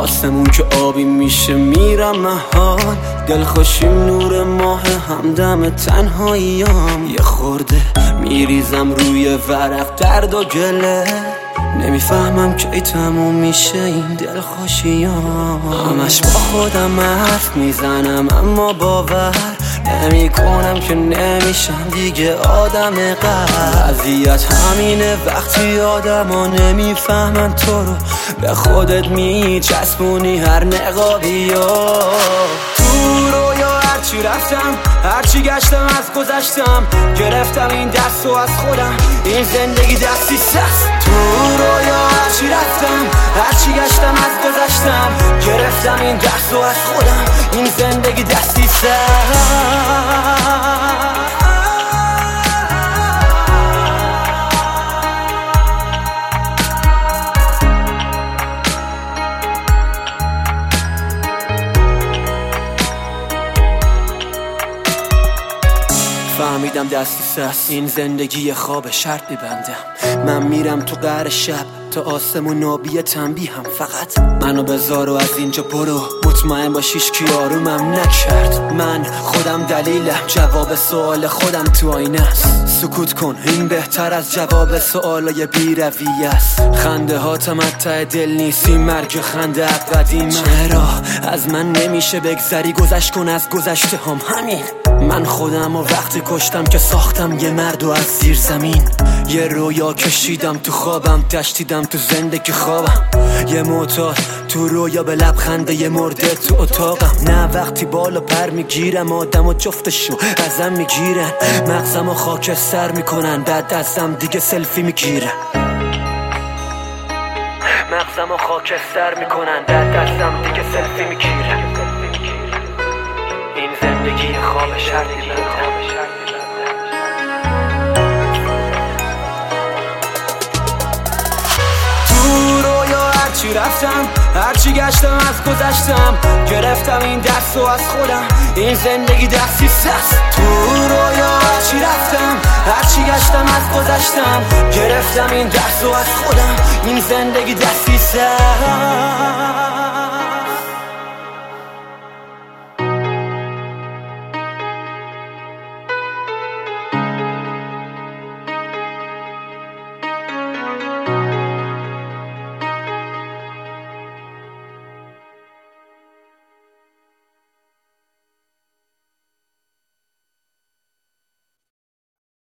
آسمون که آبی میشه میرم محال، دلخوشیم نور ماه همدم تنهاییام. یه خورده میریزم روی ورق درد و گله، نمیفهمم کی تموم میشه این دلخوشیام. همش با خودم حرف میزنم اما باور نمی کنم که نمیشم دیگه آدم قبل. اذیت همینه وقتی آدم ها نمیفهمن تو رو، به خودت میچسبونی هر نقابی ها. تو رویا هرچی رفتم هرچی گشتم از گذشتم، گرفتم این دست و از خودم این زندگی دستی سست. تو رویا هرچی رفتم هرچی گشتم از گذشتم، گرفتم این دست و از خودم این زندگی دستی سست. فهمیدم دستی سست این زندگی خواب شرط میبندم. من میرم تو قعر شب تا آسمون نابی تنبیه هم، فقط منو بذار و از اینجا برو، مطمئن باشیش کی آرومم نکرد. من خودم دلیلم، جواب سوال خودم تو آینه است. سکوت کن این بهتر از جواب سوالای بی رویه است. خنده هاتم ته دل نیستی، مرگ خنده قدیم. چرا از من نمیشه بگذری، گذشت کن از گذشته هم همین. من خودم و وقتی کشتم که ساختم یه مرد و از زیر زمین. یه رویا کشیدم تو خوابم، تشتیدم تو زندگی خوابم. یه معتاد تو رویا به لبخنده یه مرده تو اتاقم. نه وقتی بالا پر میگیرم آدم و جفتشو ازم میگیرن، مغزم و خاکستر میکنن، بعد ازم دیگه سلفی میگیرن. مغزم و خاکستر میکنن، بعد ازم دیگه سلفی میگیرن. این زندگی خواب شرطی بنده. هرچی رفتم هرچی گشتم از گذشتم، گرفتم این دست و از خودم این زندگی دستی سست. تو رویا هرچی رفتم هرچی گشتم از گذشتم، گرفتم این دست و از خودم این زندگی دستی سست.